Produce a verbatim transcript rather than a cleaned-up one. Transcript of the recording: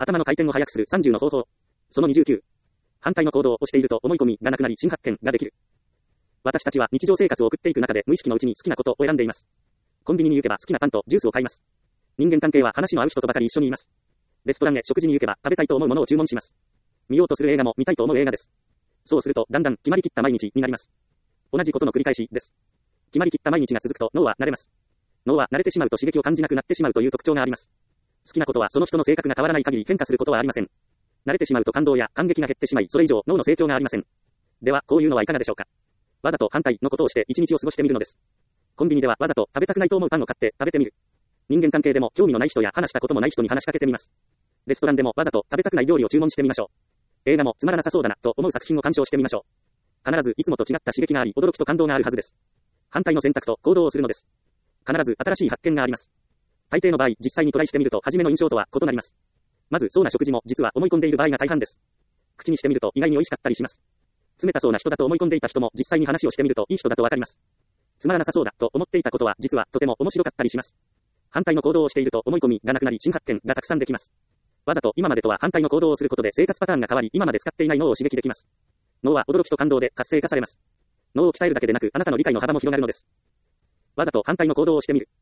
頭の回転を速くするさんじゅうの方法。そのにじゅうきゅう。反対の行動をしていると思い込みがなくなり新発見ができる。私たちは日常生活を送っていく中で無意識のうちに好きなことを選んでいます。コンビニに行けば好きなパンとジュースを買います。人間関係は話の合う人とばかり一緒にいます。レストランへ食事に行けば食べたいと思うものを注文します。見ようとする映画も見たいと思う映画です。そうするとだんだん決まりきった毎日になります。同じことの繰り返しです。決まりきった毎日が続くと脳は慣れます。脳は慣れてしまうと刺激を感じなくなってしまうという特徴があります。好きなことはその人の性格が変わらない限り変化することはありません。慣れてしまうと感動や感激が減ってしまい、それ以上脳の成長がありません。ではこういうのはいかがでしょうか。わざと反対のことをして一日を過ごしてみるのです。コンビニではわざと食べたくないと思うパンを買って食べてみる。人間関係でも興味のない人や話したこともない人に話しかけてみます。レストランでもわざと食べたくない料理を注文してみましょう。映画もつまらなさそうだなと思う作品を鑑賞してみましょう。必ずいつもと違った刺激があり、驚きと感動があるはずです。反対の選択と行動をするのです。必ず新しい発見があります。大抵の場合、実際にトライしてみると初めの印象とは異なります。まずそうな食事も実は思い込んでいる場合が大半です。口にしてみると意外に美味しかったりします。冷たそうな人だと思い込んでいた人も実際に話をしてみるといい人だとわかります。つまらなさそうだと思っていたことは実はとても面白かったりします。反対の行動をしていると思い込みがなくなり新発見がたくさんできます。わざと今までとは反対の行動をすることで生活パターンが変わり今まで使っていない脳を刺激できます。脳は驚きと感動で活性化されます。脳を鍛えるだけでなくあなたの理解の幅も広がるのです。わざと反対の行動をしてみる。